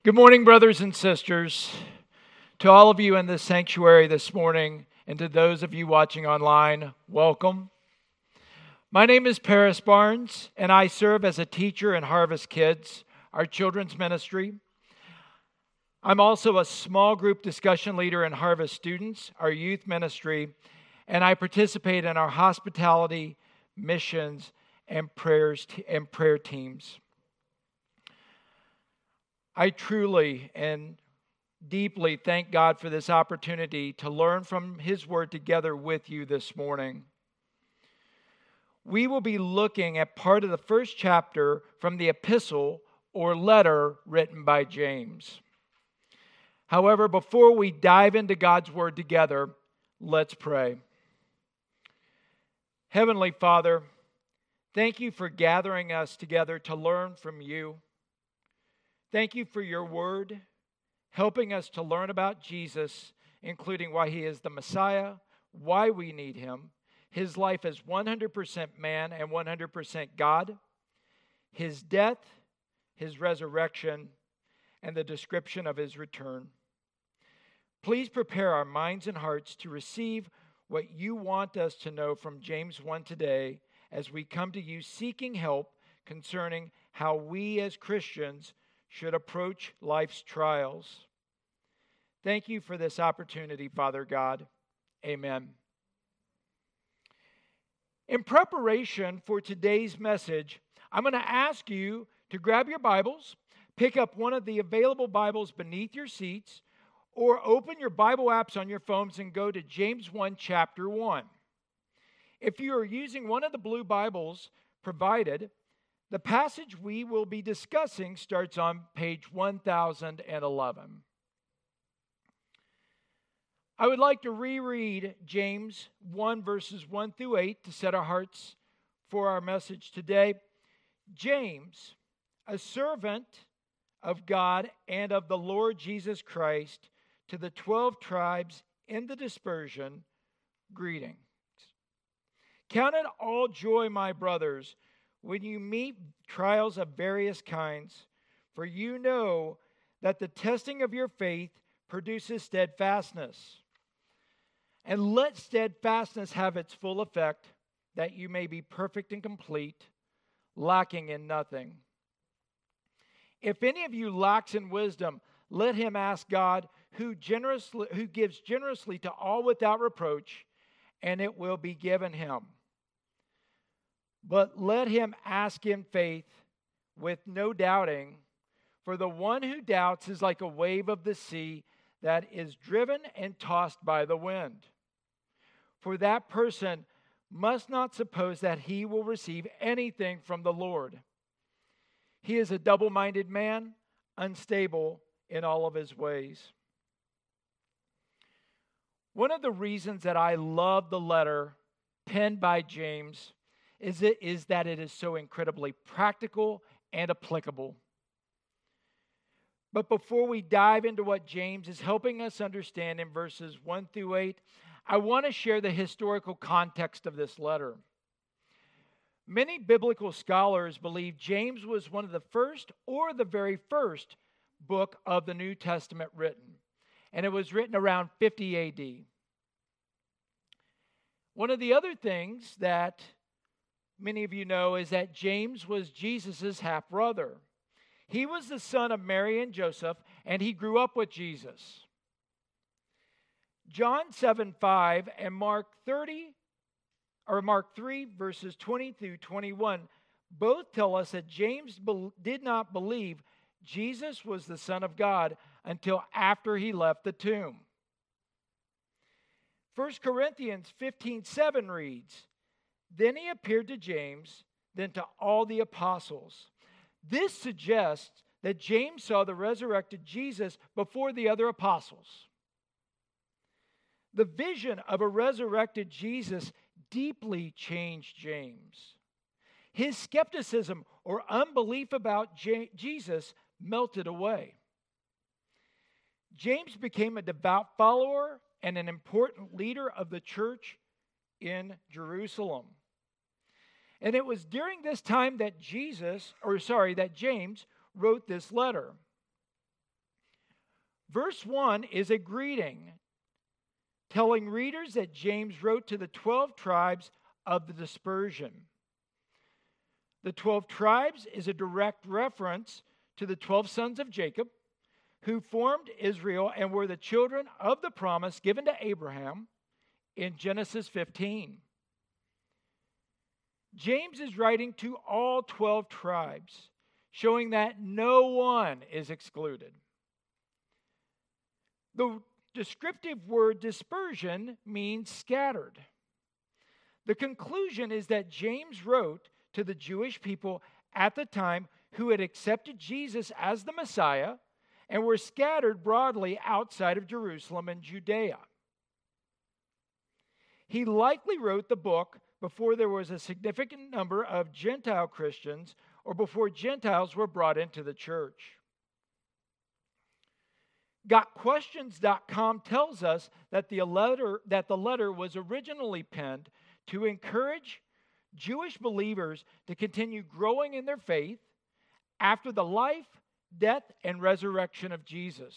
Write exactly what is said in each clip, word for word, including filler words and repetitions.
Good morning, brothers and sisters. To all of you in this sanctuary this morning, and to those of you watching online, welcome. My name is Paris Barnes, and I serve as a teacher in Harvest Kids, our children's ministry. I'm also a small group discussion leader in Harvest Students, our youth ministry, and I participate in our hospitality, missions, and prayers and prayer teams. I truly and deeply thank God for this opportunity to learn from His Word together with you this morning. We will be looking at part of the first chapter from the epistle or letter written by James. However, before we dive into God's Word together, let's pray. Heavenly Father, thank you for gathering us together to learn from you. Thank you for your word, helping us to learn about Jesus, including why he is the Messiah, why we need him, his life as one hundred percent man and one hundred percent God, his death, his resurrection, and the description of his return. Please prepare our minds and hearts to receive what you want us to know from James one today as we come to you seeking help concerning how we as Christians should approach life's trials. Thank you for this opportunity, Father God. Amen. In preparation for today's message, I'm going to ask you to grab your Bibles, pick up one of the available Bibles beneath your seats, or open your Bible apps on your phones and go to James one, chapter one. If you are using one of the blue Bibles provided, the passage we will be discussing starts on page one thousand eleven. I would like to reread James one, verses one through eight to set our hearts for our message today. James, a servant of God and of the Lord Jesus Christ, to the twelve tribes in the dispersion, greetings. Count it all joy, my brothers, when you meet trials of various kinds, for you know that the testing of your faith produces steadfastness. And let steadfastness have its full effect, that you may be perfect and complete, lacking in nothing. If any of you lacks in wisdom, let him ask God, who generously who gives generously to all without reproach, and it will be given him. But let him ask in faith with no doubting, for the one who doubts is like a wave of the sea that is driven and tossed by the wind. For that person must not suppose that he will receive anything from the Lord. He is a double-minded man, unstable in all of his ways. One of the reasons that I love the letter penned by James is, it, is that it is so incredibly practical and applicable. But before we dive into what James is helping us understand in verses one through eight, I want to share the historical context of this letter. Many biblical scholars believe James was one of the first or the very first book of the New Testament written, and it was written around fifty A D. One of the other things that many of you know is that James was Jesus' half-brother. He was the son of Mary and Joseph, and he grew up with Jesus. John seven five and Mark thirty, or Mark three, verses twenty through twenty-one, both tell us that James be- did not believe Jesus was the Son of God until after he left the tomb. First Corinthians fifteen seven reads, "Then he appeared to James, then to all the apostles." This suggests that James saw the resurrected Jesus before the other apostles. The vision of a resurrected Jesus deeply changed James. His skepticism or unbelief about J- Jesus melted away. James became a devout follower and an important leader of the church in Jerusalem. And it was during this time that Jesus, or sorry, that James wrote this letter. Verse one is a greeting, telling readers that James wrote to the twelve tribes of the dispersion. The twelve tribes is a direct reference to the twelve sons of Jacob, who formed Israel and were the children of the promise given to Abraham in Genesis fifteen. James is writing to all twelve tribes, showing that no one is excluded. The descriptive word dispersion means scattered. The conclusion is that James wrote to the Jewish people at the time who had accepted Jesus as the Messiah and were scattered broadly outside of Jerusalem and Judea. He likely wrote the book before there was a significant number of Gentile Christians or before Gentiles were brought into the church. got questions dot com tells us that the letter that the letter was originally penned to encourage Jewish believers to continue growing in their faith after the life, death, and resurrection of Jesus.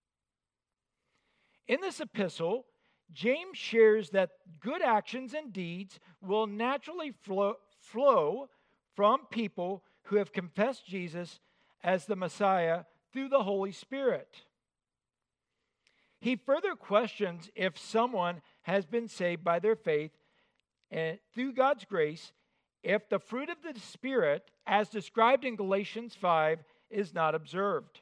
In this epistle, James shares that good actions and deeds will naturally flow, flow from people who have confessed Jesus as the Messiah through the Holy Spirit. He further questions if someone has been saved by their faith and through God's grace, if the fruit of the Spirit, as described in Galatians five, is not observed.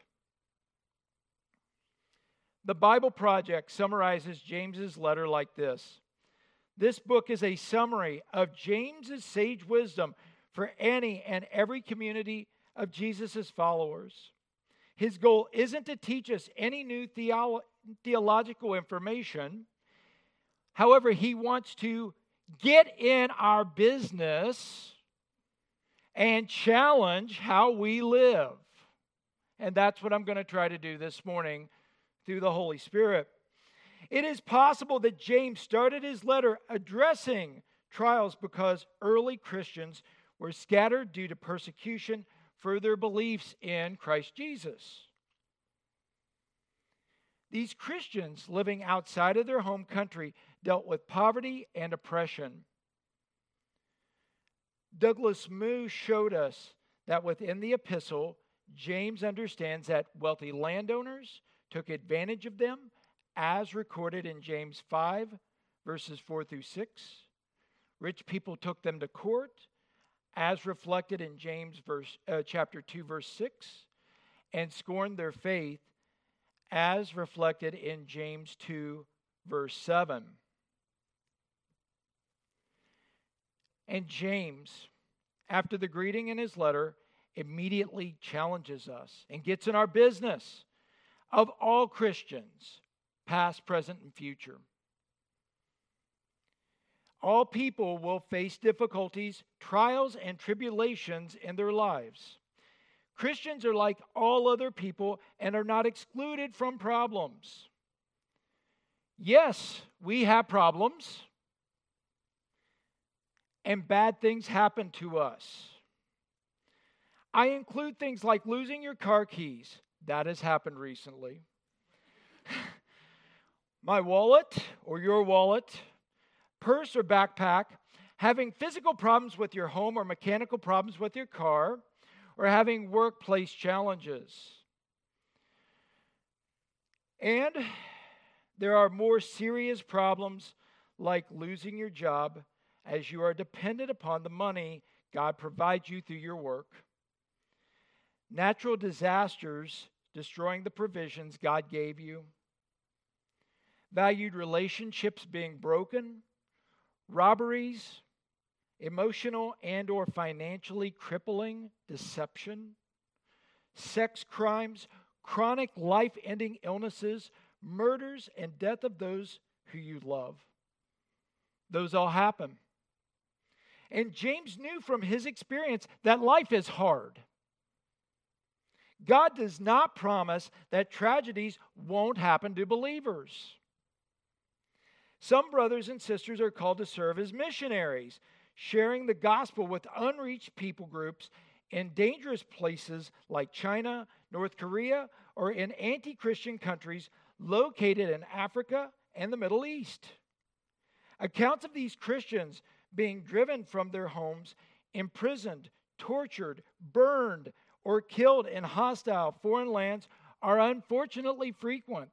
The Bible Project summarizes James's letter like this. This book is a summary of James's sage wisdom for any and every community of Jesus' followers. His goal isn't to teach us any new theolo- theological information. However, he wants to get in our business and challenge how we live. And that's what I'm going to try to do this morning through the Holy Spirit. It is possible that James started his letter addressing trials because early Christians were scattered due to persecution for their beliefs in Christ Jesus. These Christians living outside of their home country dealt with poverty and oppression. Douglas Moo showed us that within the epistle, James understands that wealthy landowners took advantage of them, as recorded in James five, verses four through six. Rich people took them to court, as reflected in James verse, uh, chapter two, verse six, and scorned their faith, as reflected in James two, verse seven. And James, after the greeting in his letter, immediately challenges us and gets in our business of all Christians, past, present, and future. All people will face difficulties, trials, and tribulations in their lives. Christians are like all other people and are not excluded from problems. Yes, we have problems, and bad things happen to us. I include things like losing your car keys. That has happened recently. My wallet or your wallet, purse or backpack, having physical problems with your home or mechanical problems with your car, or having workplace challenges. And there are more serious problems like losing your job as you are dependent upon the money God provides you through your work. Natural disasters destroying the provisions God gave you. Valued relationships being broken. Robberies. Emotional and or financially crippling deception. Sex crimes. Chronic life-ending illnesses. Murders and death of those who you love. Those all happen. And James knew from his experience that life is hard. God does not promise that tragedies won't happen to believers. Some brothers and sisters are called to serve as missionaries, sharing the gospel with unreached people groups in dangerous places like China, North Korea, or in anti-Christian countries located in Africa and the Middle East. Accounts of these Christians being driven from their homes, imprisoned, tortured, burned, or killed in hostile foreign lands are unfortunately frequent.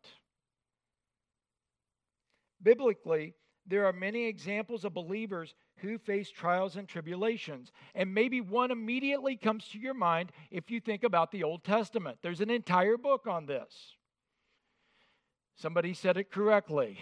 Biblically, there are many examples of believers who face trials and tribulations. And maybe one immediately comes to your mind if you think about the Old Testament. There's an entire book on this. Somebody said it correctly.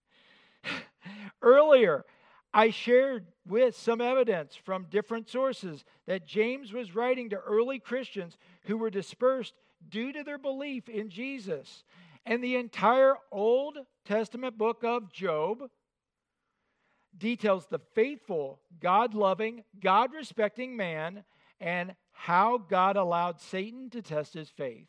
Earlier, I shared with some evidence from different sources that James was writing to early Christians who were dispersed due to their belief in Jesus. And the entire Old Testament book of Job details the faithful, God-loving, God-respecting man and how God allowed Satan to test his faith.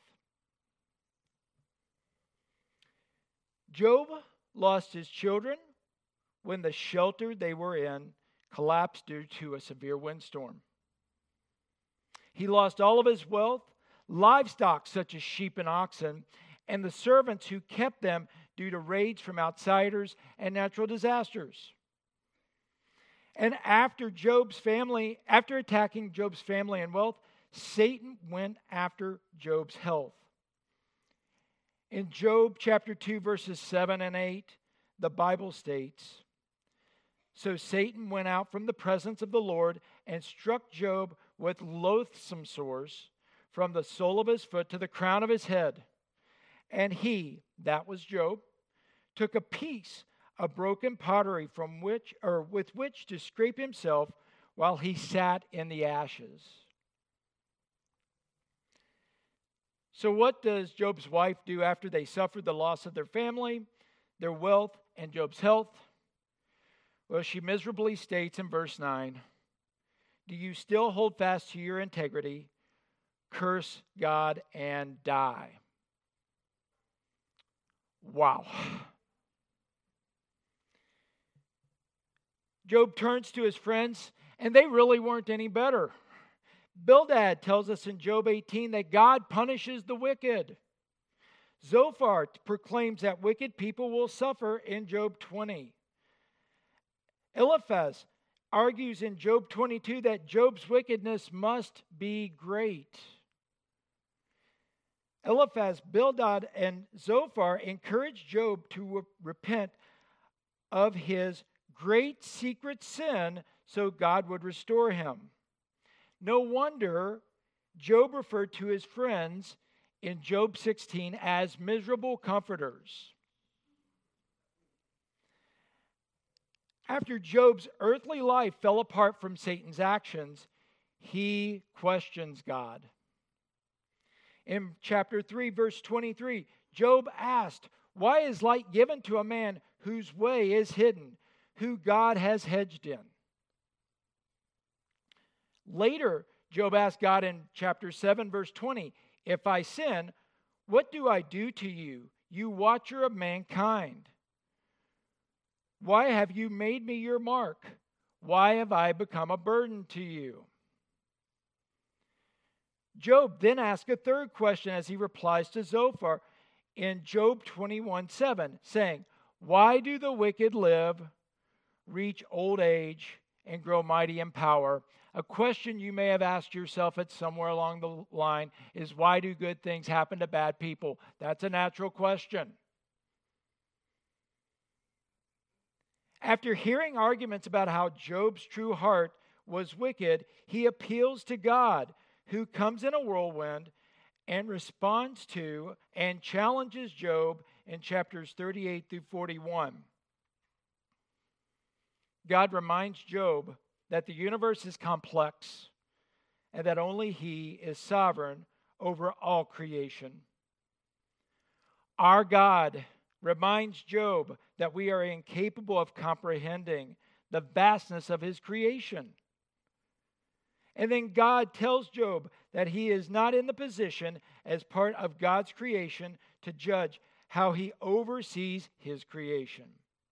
Job lost his children when the shelter they were in collapsed due to a severe windstorm. He lost all of his wealth, livestock such as sheep and oxen, and the servants who kept them due to raids from outsiders and natural disasters. And after Job's family, after attacking Job's family and wealth, Satan went after Job's health. In Job chapter two, verses seven and eight, the Bible states, "So Satan went out from the presence of the Lord and struck Job with loathsome sores from the sole of his foot to the crown of his head. And he," that was Job, "took a piece of broken pottery from which or with which to scrape himself while he sat in the ashes." So what does Job's wife do after they suffered the loss of their family, their wealth, and Job's health? Well, she miserably states in verse nine, "Do you still hold fast to your integrity? Curse God and die." Wow. Job turns to his friends, and they really weren't any better. Bildad tells us in Job eighteen that God punishes the wicked. Zophar proclaims that wicked people will suffer in Job twenty. Eliphaz argues in Job twenty-two that Job's wickedness must be great. Eliphaz, Bildad, and Zophar encourage Job to repent of his great secret sin so God would restore him. No wonder Job referred to his friends in Job sixteen as miserable comforters. After Job's earthly life fell apart from Satan's actions, he questions God. In chapter three, verse twenty-three, Job asked, "Why is light given to a man whose way is hidden, who God has hedged in?" Later, Job asked God in chapter seven, verse twenty, "If I sin, what do I do to you, you watcher of mankind? Why have you made me your mark? Why have I become a burden to you?" Job then asks a third question as he replies to Zophar in Job twenty-one, seven, saying, "Why do the wicked live, reach old age, and grow mighty in power?" A question you may have asked yourself at somewhere along the line is, why do good things happen to bad people? That's a natural question. After hearing arguments about how Job's true heart was wicked, he appeals to God, who comes in a whirlwind and responds to and challenges Job in chapters thirty-eight through forty-one. God reminds Job that the universe is complex and that only He is sovereign over all creation. Our God reminds Job that we are incapable of comprehending the vastness of His creation. And then God tells Job that he is not in the position as part of God's creation to judge how He oversees His creation.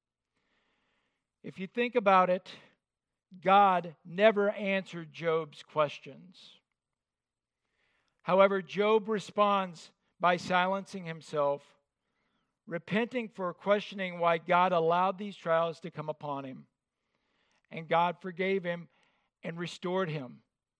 If you think about it, God never answered Job's questions. However, Job responds by silencing himself, repenting for questioning why God allowed these trials to come upon him. And God forgave him and restored him.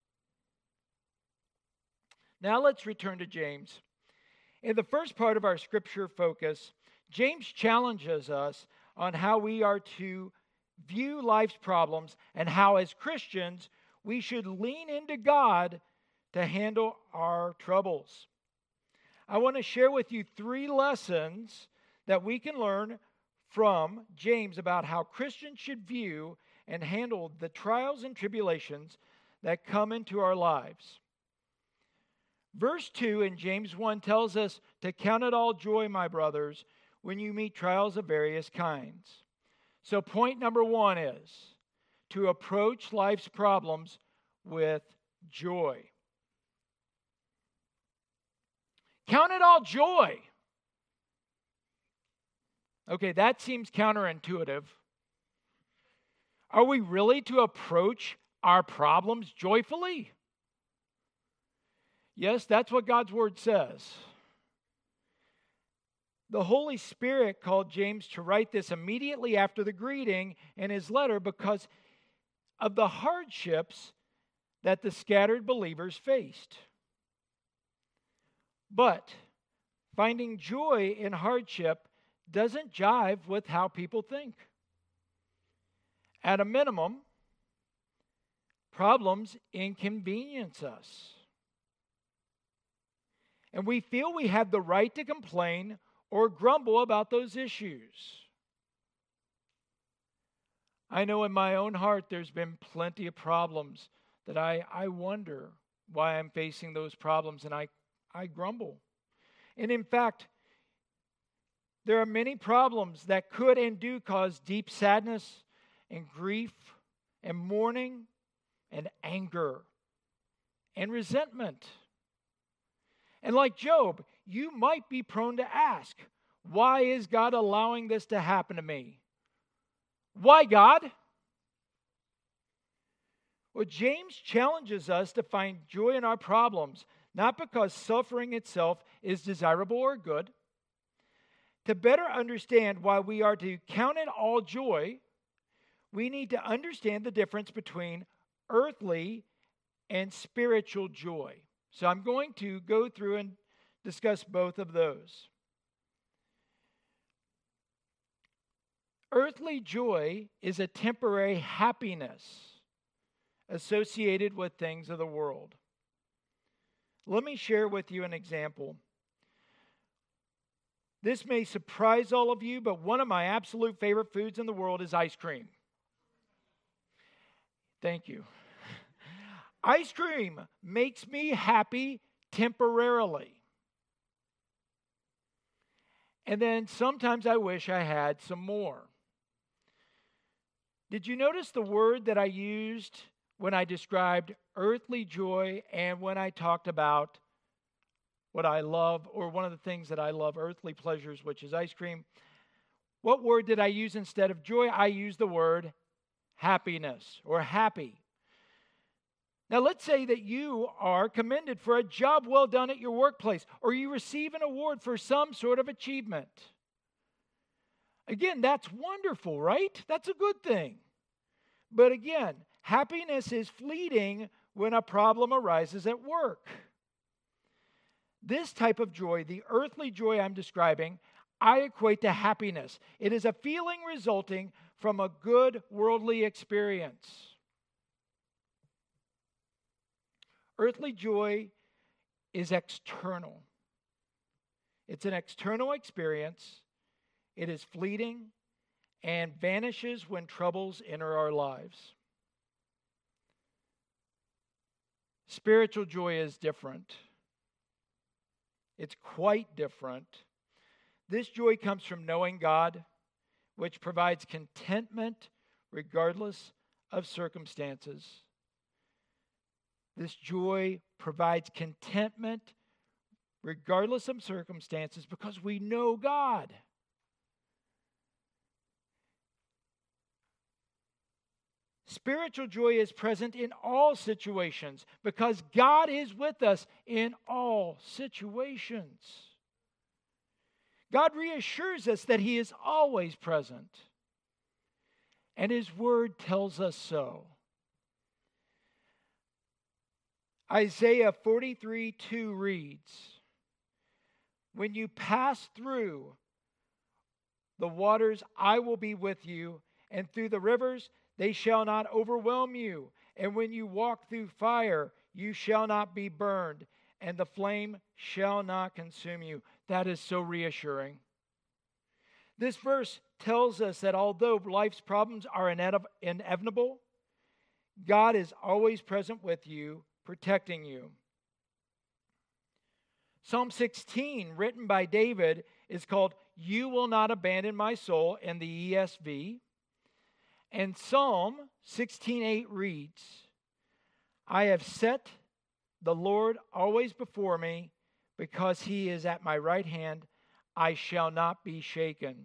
Now let's return to James. In the first part of our scripture focus, James challenges us on how we are to view life's problems and how, as Christians, we should lean into God to handle our troubles. I want to share with you three lessons that we can learn from James about how Christians should view and handle the trials and tribulations that come into our lives. Verse two in James one tells us to count it all joy, my brothers, when you meet trials of various kinds. So point number one is to approach life's problems with joy. Count it all joy. Okay, that seems counterintuitive. Are we really to approach our problems joyfully? Yes, that's what God's Word says. The Holy Spirit called James to write this immediately after the greeting in his letter because of the hardships that the scattered believers faced. But finding joy in hardship doesn't jive with how people think. At a minimum, problems inconvenience us. And we feel we have the right to complain or grumble about those issues. I know in my own heart there's been plenty of problems that I, I wonder why I'm facing those problems, and I, I grumble. And in fact, there are many problems that could and do cause deep sadness and grief and mourning and anger and resentment. And like Job, you might be prone to ask, why is God allowing this to happen to me? Why, God? Well, James challenges us to find joy in our problems, not because suffering itself is desirable or good. To better understand why we are to count it all joy, we need to understand the difference between earthly and spiritual joy. So I'm going to go through and discuss both of those. Earthly joy is a temporary happiness associated with things of the world. Let me share with you an example. This may surprise all of you, but one of my absolute favorite foods in the world is ice cream. Thank you. Ice cream makes me happy temporarily. And then sometimes I wish I had some more. Did you notice the word that I used when I described earthly joy and when I talked about what I love, or one of the things that I love, earthly pleasures, which is ice cream? What word did I use instead of joy? I used the word happiness or happy. Now, let's say that you are commended for a job well done at your workplace, or you receive an award for some sort of achievement. Again, that's wonderful, right? That's a good thing. But again, happiness is fleeting when a problem arises at work. This type of joy, the earthly joy I'm describing, I equate to happiness. It is a feeling resulting from a good worldly experience. Earthly joy is external. It's an external experience. It is fleeting and vanishes when troubles enter our lives. Spiritual joy is different. It's quite different. This joy comes from knowing God, which provides contentment regardless of circumstances. This joy provides contentment regardless of circumstances because we know God. Spiritual joy is present in all situations because God is with us in all situations. God reassures us that He is always present, and His Word tells us so. Isaiah forty-three two reads, "When you pass through the waters, I will be with you, and through the rivers, they shall not overwhelm you. And when you walk through fire, you shall not be burned, and the flame shall not consume you." That is so reassuring. This verse tells us that although life's problems are inevitable, God is always present with you, protecting you. Psalm sixteen, written by David, is called "You Will Not Abandon My Soul" in the E S V. And Psalm sixteen eight reads, "I have set the Lord always before me, because He is at my right hand, I shall not be shaken."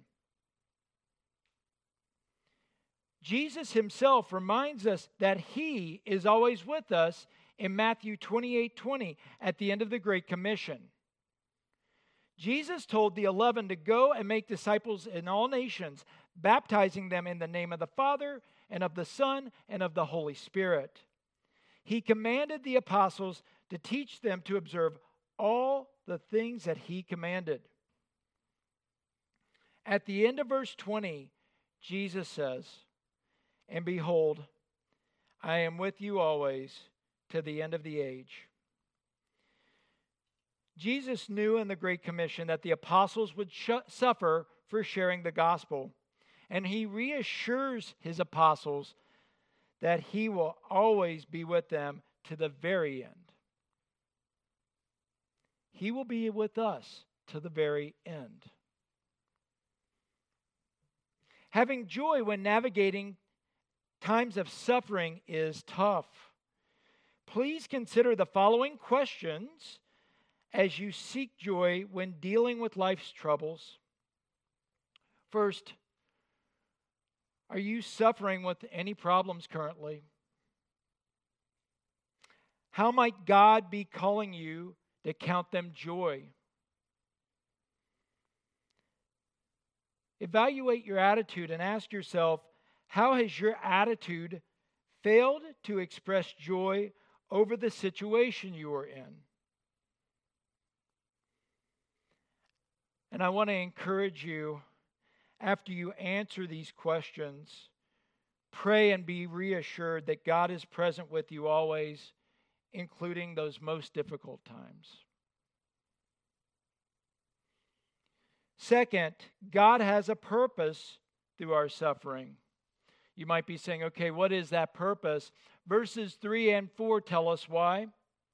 Jesus Himself reminds us that He is always with us in Matthew twenty-eight twenty at the end of the Great Commission. Jesus told the eleven to go and make disciples in all nations, baptizing them in the name of the Father and of the Son and of the Holy Spirit. He commanded the apostles to teach them to observe all the things that He commanded. At the end of verse twenty, Jesus says, "And behold, I am with you always to the end of the age." Jesus knew in the Great Commission that the apostles would sh- suffer for sharing the gospel. And He reassures His apostles that He will always be with them to the very end. He will be with us to the very end. Having joy when navigating times of suffering is tough. Please consider the following questions as you seek joy when dealing with life's troubles. First, are you suffering with any problems currently? How might God be calling you to count them joy? Evaluate your attitude and ask yourself, how has your attitude failed to express joy over the situation you are in? And I want to encourage you, after you answer these questions, pray and be reassured that God is present with you always, including those most difficult times. Second, God has a purpose through our suffering. You might be saying, okay, what is that purpose? Verses three and four tell us why.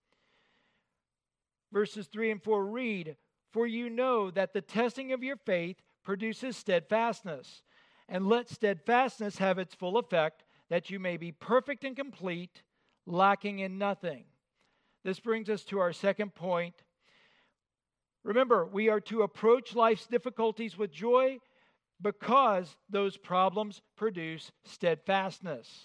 Verses three and four read, "For you know that the testing of your faith produces steadfastness. And let steadfastness have its full effect, that you may be perfect and complete, lacking in nothing." This brings us to our second point. Remember, we are to approach life's difficulties with joy because those problems produce steadfastness.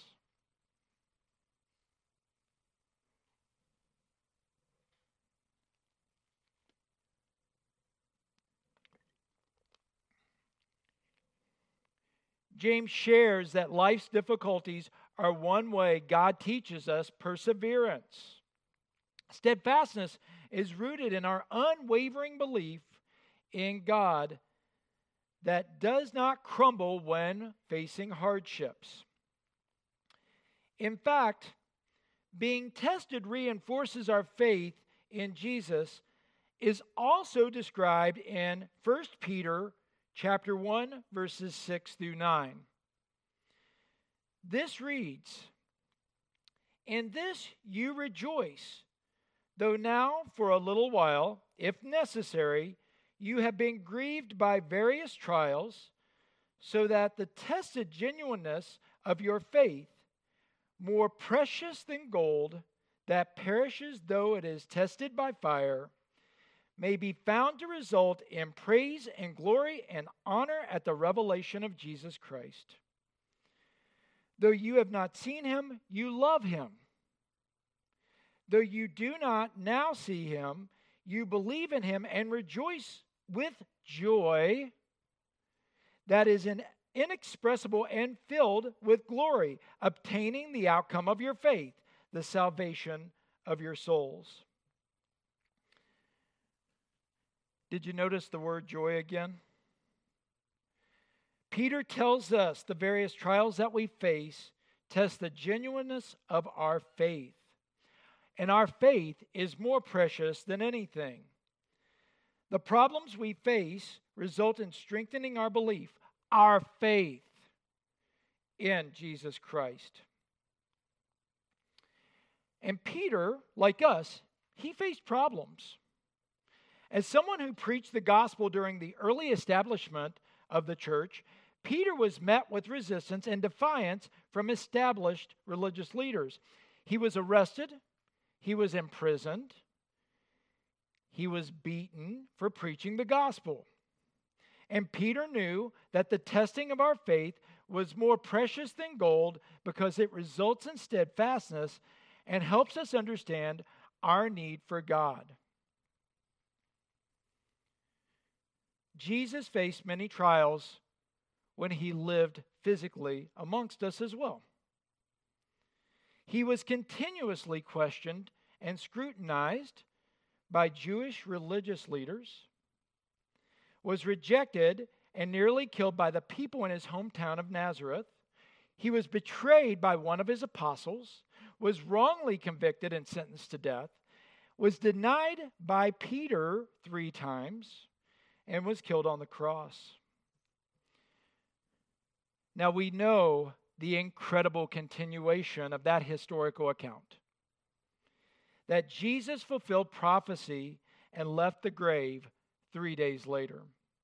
James shares that life's difficulties are one way God teaches us perseverance. Steadfastness is rooted in our unwavering belief in God that does not crumble when facing hardships. In fact, being tested reinforces our faith in Jesus is also described in First Peter chapter one, verses six through nine. This reads, "In this you rejoice, though now for a little while, if necessary, you have been grieved by various trials, so that the tested genuineness of your faith, more precious than gold that perishes though it is tested by fire, may be found to result in praise and glory and honor at the revelation of Jesus Christ. Though you have not seen Him, you love Him. Though you do not now see Him, you believe in Him and rejoice with joy that is in inexpressible and filled with glory, obtaining the outcome of your faith, the salvation of your souls. Did you notice the word joy again? Peter tells us the various trials that we face test the genuineness of our faith. And our faith is more precious than anything. The problems we face result in strengthening our belief, our faith in Jesus Christ. And Peter, like us, he faced problems. As someone who preached the gospel during the early establishment of the church, Peter was met with resistance and defiance from established religious leaders. He was arrested, he was imprisoned, he was beaten for preaching the gospel. And Peter knew that the testing of our faith was more precious than gold because it results in steadfastness and helps us understand our need for God. Jesus faced many trials when he lived physically amongst us as well. He was continuously questioned and scrutinized by Jewish religious leaders, was rejected and nearly killed by the people in his hometown of Nazareth. He was betrayed by one of his apostles, was wrongly convicted and sentenced to death, was denied by Peter three times, and was killed on the cross. Now we know the incredible continuation of that historical account. That Jesus fulfilled prophecy and left the grave three days later.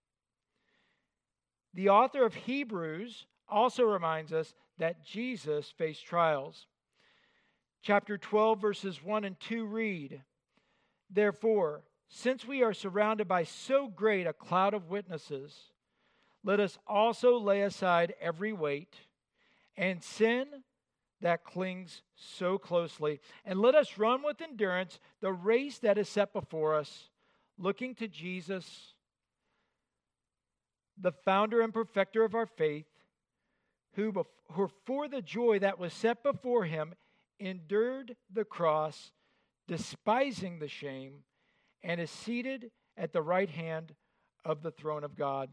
The author of Hebrews also reminds us that Jesus faced trials. Chapter twelve, verses one and two read, "Therefore, since we are surrounded by so great a cloud of witnesses, let us also lay aside every weight and sin that clings so closely, and let us run with endurance the race that is set before us, looking to Jesus, the founder and perfecter of our faith, who, who for the joy that was set before him endured the cross, despising the shame, and is seated at the right hand of the throne of God."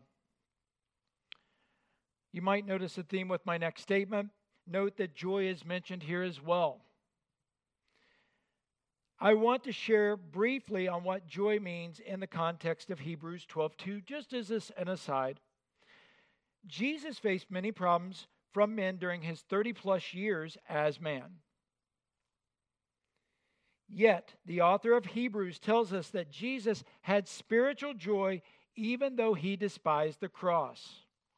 You might notice a theme with my next statement. Note that joy is mentioned here as well. I want to share briefly on what joy means in the context of Hebrews twelve two, just as an aside. Jesus faced many problems from men during his thirty plus years as man. Yet, the author of Hebrews tells us that Jesus had spiritual joy even though he despised the cross.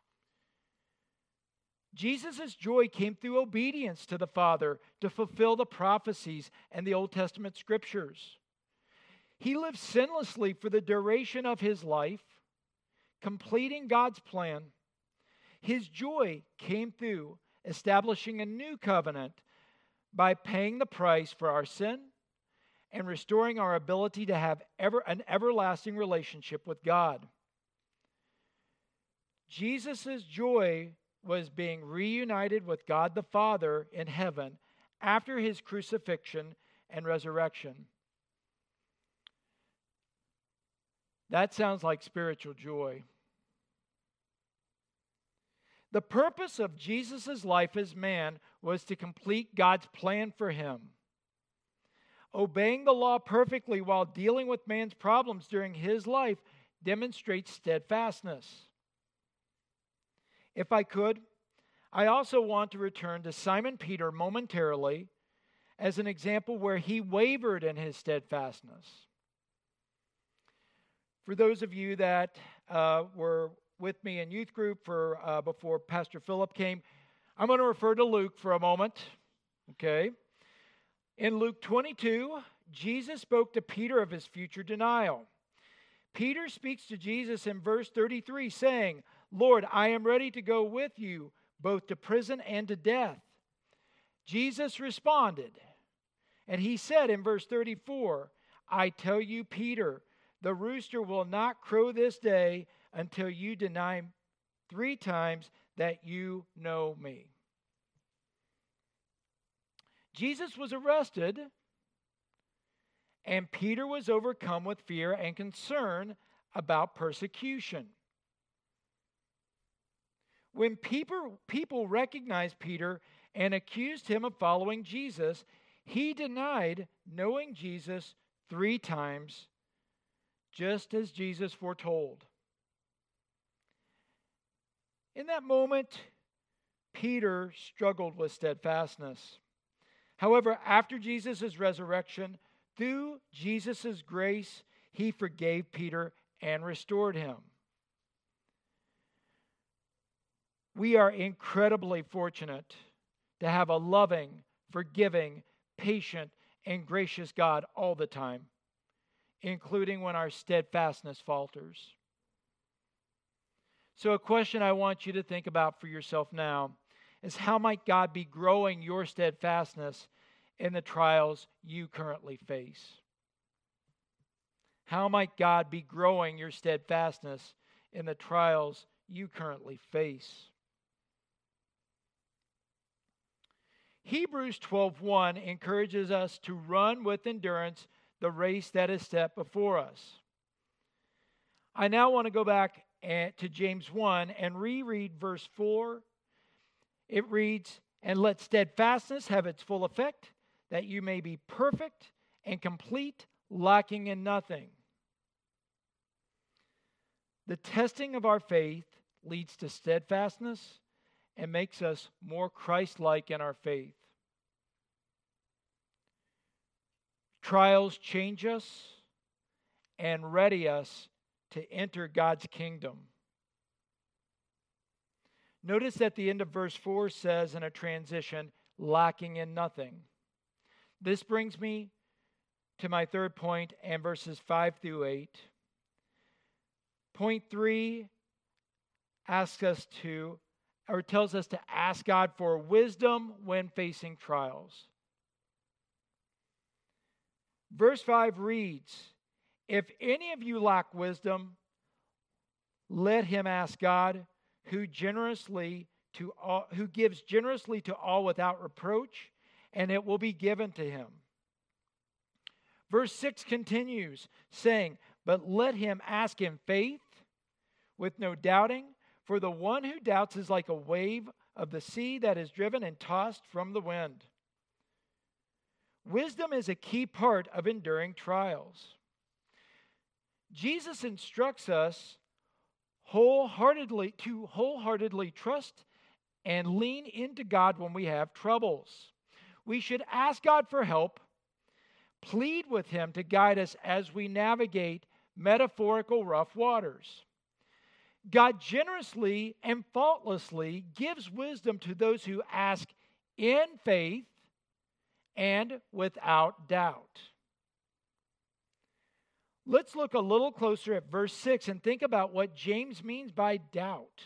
Jesus' joy came through obedience to the Father to fulfill the prophecies and the Old Testament scriptures. He lived sinlessly for the duration of his life, completing God's plan. His joy came through establishing a new covenant by paying the price for our sin and restoring our ability to have ever an everlasting relationship with God. Jesus' joy was being reunited with God the Father in heaven after his crucifixion and resurrection. That sounds like spiritual joy. The purpose of Jesus' life as man was to complete God's plan for him. Obeying the law perfectly while dealing with man's problems during his life demonstrates steadfastness. If I could, I also want to return to Simon Peter momentarily as an example where he wavered in his steadfastness. For those of you that uh, were with me in youth group for uh, before Pastor Philip came, I'm going to refer to Luke for a moment. Okay. In Luke twenty-two, Jesus spoke to Peter of his future denial. Peter speaks to Jesus in verse thirty-three, saying, "Lord, I am ready to go with you, both to prison and to death." Jesus responded, and he said in verse thirty-four, "I tell you, Peter, the rooster will not crow this day until you deny three times that you know me. Jesus was arrested, and Peter was overcome with fear and concern about persecution. When people, people recognized Peter and accused him of following Jesus, he denied knowing Jesus three times, just as Jesus foretold. In that moment, Peter struggled with steadfastness. However, after Jesus' resurrection, through Jesus' grace, he forgave Peter and restored him. We are incredibly fortunate to have a loving, forgiving, patient, and gracious God all the time, including when our steadfastness falters. So a question I want you to think about for yourself now is, how might God be growing your steadfastness in the trials you currently face? How might God be growing your steadfastness in the trials you currently face? Hebrews twelve one encourages us to run with endurance the race that is set before us. I now want to go back to James one and reread verse four. It reads, "And let steadfastness have its full effect, that you may be perfect and complete, lacking in nothing." The testing of our faith leads to steadfastness and makes us more Christ-like in our faith. Trials change us and ready us to enter God's kingdom. Notice that the end of verse four says in a transition, lacking in nothing. This brings me to my third point and verses five through eight. Point three asks us to, or tells us to ask God for wisdom when facing trials. Verse five reads, "If any of you lack wisdom, let him ask God, who generously to all, who gives generously to all without reproach, and it will be given to him." Verse six continues, saying, "But let him ask in faith, with no doubting, for the one who doubts is like a wave of the sea that is driven and tossed from the wind." Wisdom is a key part of enduring trials. Jesus instructs us wholeheartedly to wholeheartedly trust and lean into God when we have troubles. We should ask God for help, plead with him to guide us as we navigate metaphorical rough waters. God generously and faultlessly gives wisdom to those who ask in faith and without doubt. Let's look a little closer at verse six and think about what James means by doubt.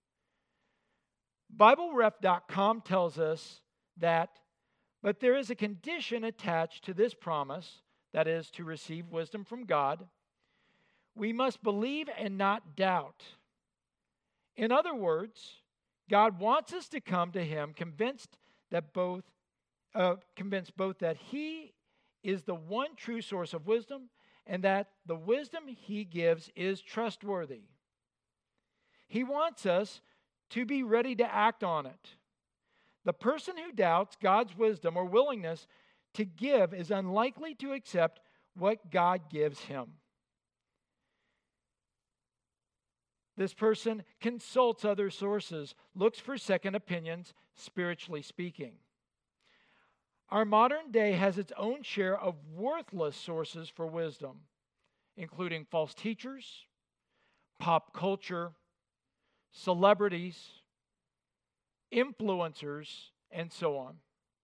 Bible Ref dot com tells us that, "But there is a condition attached to this promise, that is, to receive wisdom from God. We must believe and not doubt." In other words, God wants us to come to him convinced that both uh, convinced both that he is the one true source of wisdom and that the wisdom he gives is trustworthy. He wants us to be ready to act on it. The person who doubts God's wisdom or willingness to give is unlikely to accept what God gives him. This person consults other sources, looks for second opinions, spiritually speaking. Our modern day has its own share of worthless sources for wisdom, including false teachers, pop culture, celebrities, influencers, and so on.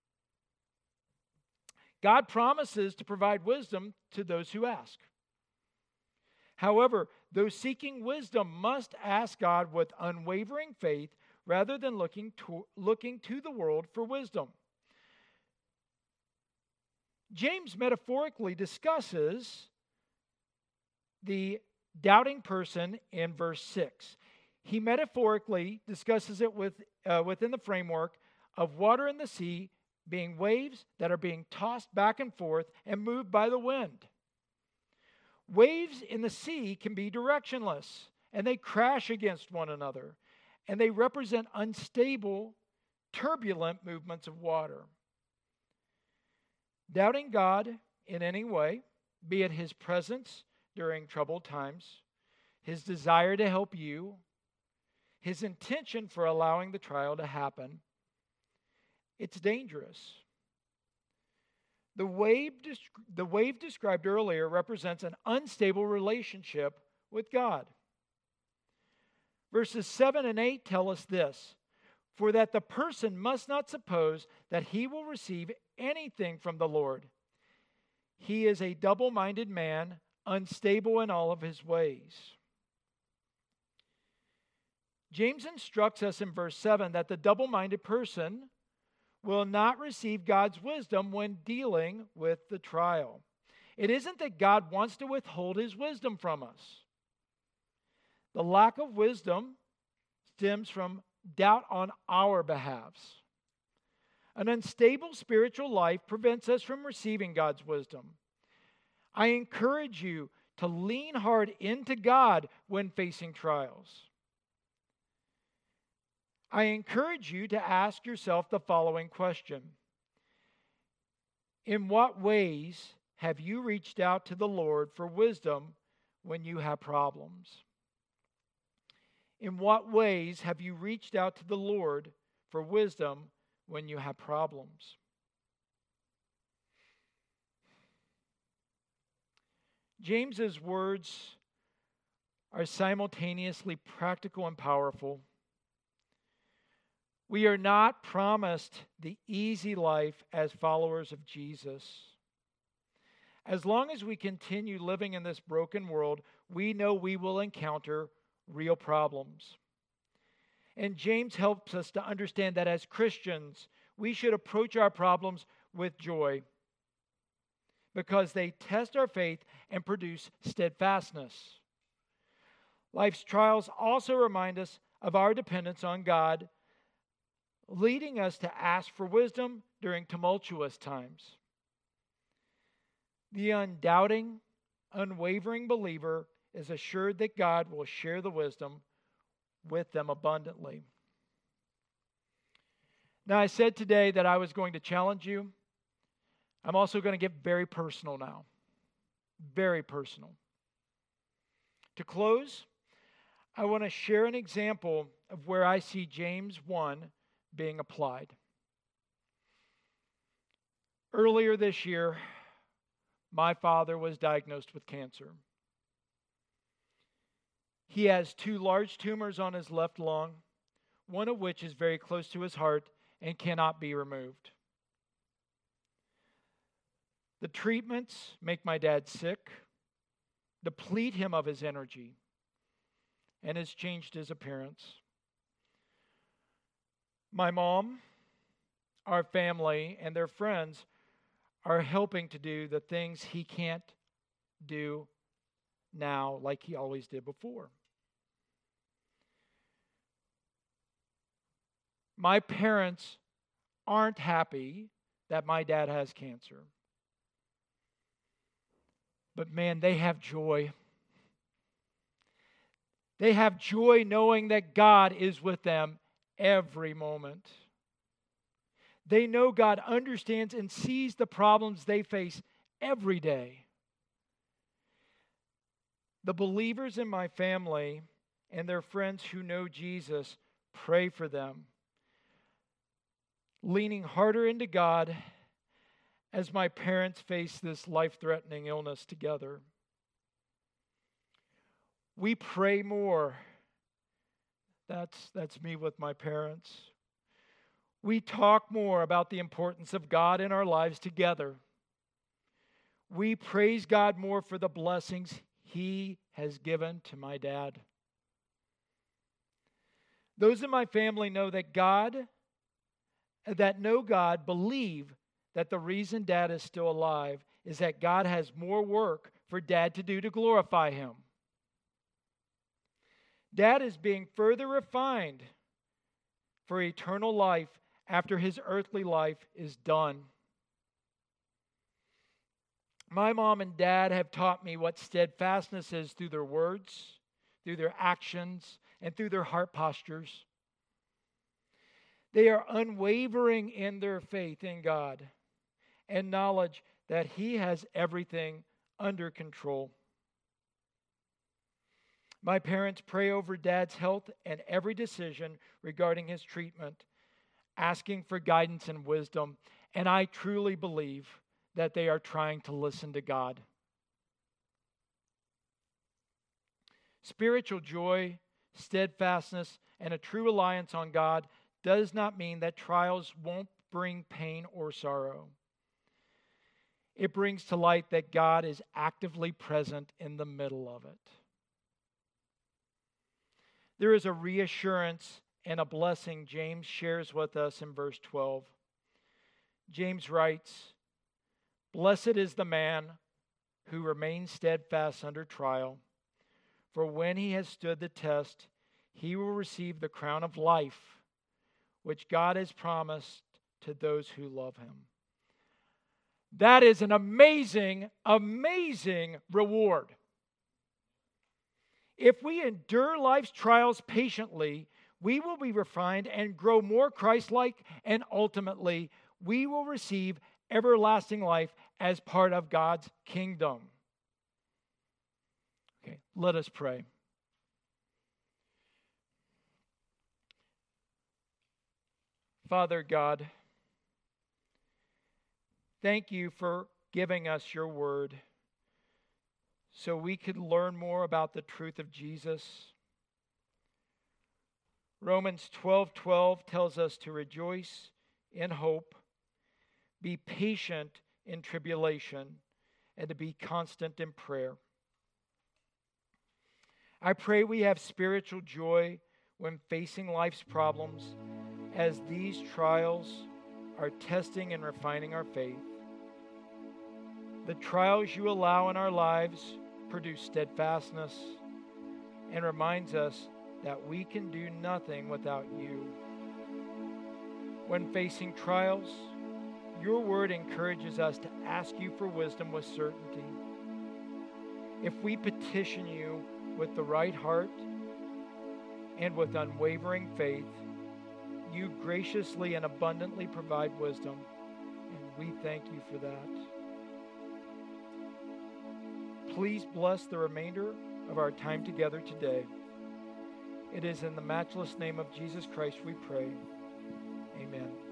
God promises to provide wisdom to those who ask. However, those seeking wisdom must ask God with unwavering faith rather than looking to, looking to the world for wisdom. James metaphorically discusses the doubting person in verse six. He metaphorically discusses it with, uh, within the framework of water in the sea being waves that are being tossed back and forth and moved by the wind. Waves in the sea can be directionless, and they crash against one another, and they represent unstable, turbulent movements of water. Doubting God in any way, be it His presence during troubled times, His desire to help you, His intention for allowing the trial to happen, it's dangerous. The wave, the wave described earlier represents an unstable relationship with God. Verses seven and eight tell us this: for that the person must not suppose that he will receive anything from the Lord. He is a double-minded man, unstable in all of his ways. James instructs us in verse seven that the double-minded person will not receive God's wisdom when dealing with the trial. It isn't that God wants to withhold His wisdom from us. The lack of wisdom stems from doubt on our behalves. An unstable spiritual life prevents us from receiving God's wisdom. I encourage you to lean hard into God when facing trials. I encourage you to ask yourself the following question: in what ways have you reached out to the Lord for wisdom when you have problems? In what ways have you reached out to the Lord for wisdom when you have problems? James's words are simultaneously practical and powerful. We are not promised the easy life as followers of Jesus. As long as we continue living in this broken world, we know we will encounter real problems. And James helps us to understand that as Christians, we should approach our problems with joy because they test our faith and produce steadfastness. Life's trials also remind us of our dependence on God, leading us to ask for wisdom during tumultuous times. The undoubting, unwavering believer is assured that God will share the wisdom with them abundantly. Now, I said today that I was going to challenge you. I'm also going to get very personal now. Very personal. To close, I want to share an example of where I see James one being applied. Earlier this year, my father was diagnosed with cancer. He has two large tumors on his left lung, one of which is very close to his heart and cannot be removed. The treatments make my dad sick, deplete him of his energy, and has changed his appearance. My mom, our family, and their friends are helping to do the things he can't do now like he always did before. My parents aren't happy that my dad has cancer. But man, they have joy. They have joy knowing that God is with them every moment. They know God understands and sees the problems they face every day. The believers in my family and their friends who know Jesus pray for them, leaning harder into God as my parents face this life-threatening illness together. We pray more. That's, that's me with my parents. We talk more about the importance of God in our lives together. We praise God more for the blessings He has given to my dad. Those in my family know that God, that know God, believe that the reason Dad is still alive is that God has more work for Dad to do to glorify Him. Dad is being further refined for eternal life after his earthly life is done. My mom and dad have taught me what steadfastness is through their words, through their actions, and through their heart postures. They are unwavering in their faith in God and knowledge that He has everything under control. My parents pray over Dad's health and every decision regarding his treatment, asking for guidance and wisdom, and I truly believe that they are trying to listen to God. Spiritual joy, steadfastness, and a true reliance on God does not mean that trials won't bring pain or sorrow. It brings to light that God is actively present in the middle of it. There is a reassurance and a blessing James shares with us in verse twelve. James writes, "Blessed is the man who remains steadfast under trial, for when he has stood the test, he will receive the crown of life, which God has promised to those who love Him." That is an amazing, amazing reward. If we endure life's trials patiently, we will be refined and grow more Christ-like, and ultimately, we will receive everlasting life as part of God's kingdom. Okay, let us pray. Father God, thank you for giving us your word so we could learn more about the truth of Jesus. Romans twelve twelve tells us to rejoice in hope, be patient in tribulation, and to be constant in prayer. I pray we have spiritual joy when facing life's problems, as these trials are testing and refining our faith. The trials you allow in our lives produce steadfastness and reminds us that we can do nothing without you. When facing trials, your word encourages us to ask you for wisdom with certainty. If we petition you with the right heart and with unwavering faith, you graciously and abundantly provide wisdom, and we thank you for that. Please bless the remainder of our time together today. It is in the matchless name of Jesus Christ we pray. Amen.